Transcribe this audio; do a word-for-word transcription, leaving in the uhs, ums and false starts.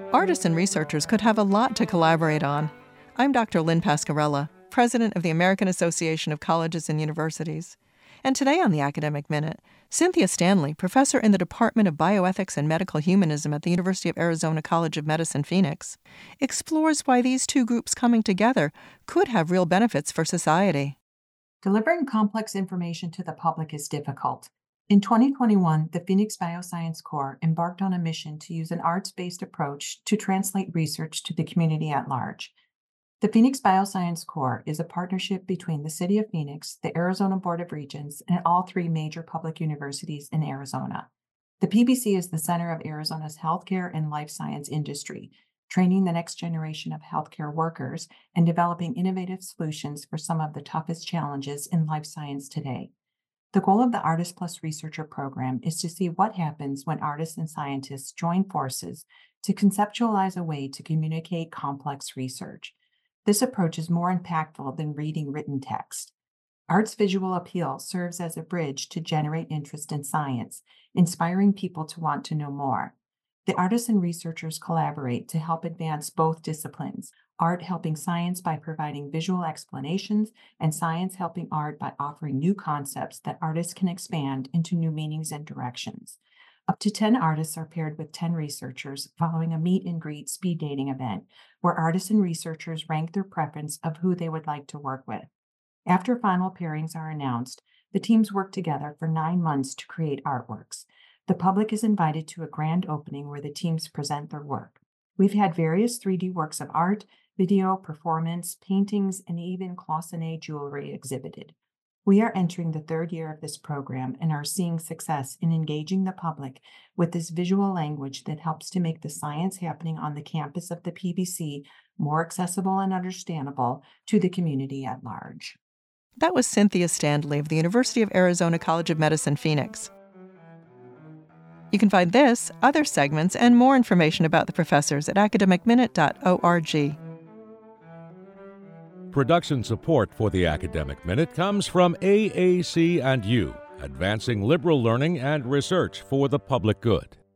Artists and researchers could have a lot to collaborate on. I'm Doctor Lynn Pascarella, president of the American Association of Colleges and Universities. And today on the Academic Minute, Cynthia Stanley, professor in the Department of Bioethics and Medical Humanism at the University of Arizona College of Medicine, Phoenix, explores why these two groups coming together could have real benefits for society. Delivering complex information to the public is difficult. In twenty twenty-one, the Phoenix Bioscience Corps embarked on a mission to use an arts-based approach to translate research to the community at large. The Phoenix Bioscience Corps is a partnership between the City of Phoenix, the Arizona Board of Regents, and all three major public universities in Arizona. The P B C is the center of Arizona's healthcare and life science industry, training the next generation of healthcare workers and developing innovative solutions for some of the toughest challenges in life science today. The goal of the Artist Plus Researcher program is to see what happens when artists and scientists join forces to conceptualize a way to communicate complex research. This approach is more impactful than reading written text. Art's visual appeal serves as a bridge to generate interest in science, inspiring people to want to know more. The artists and researchers collaborate to help advance both disciplines, art helping science by providing visual explanations, and science helping art by offering new concepts that artists can expand into new meanings and directions. Up to ten artists are paired with ten researchers following a meet and greet speed dating event, where artists and researchers rank their preference of who they would like to work with. After final pairings are announced, the teams work together for nine months to create artworks. The public is invited to a grand opening where the teams present their work. We've had various three D works of art, video, performance, paintings, and even cloisonné jewelry exhibited. We are entering the third year of this program and are seeing success in engaging the public with this visual language that helps to make the science happening on the campus of the P B C more accessible and understandable to the community at large. That was Cynthia Stanley of the University of Arizona College of Medicine, Phoenix. You can find this, other segments, and more information about the professors at academic minute dot org. Production support for the Academic Minute comes from A A C and U, advancing liberal learning and research for the public good.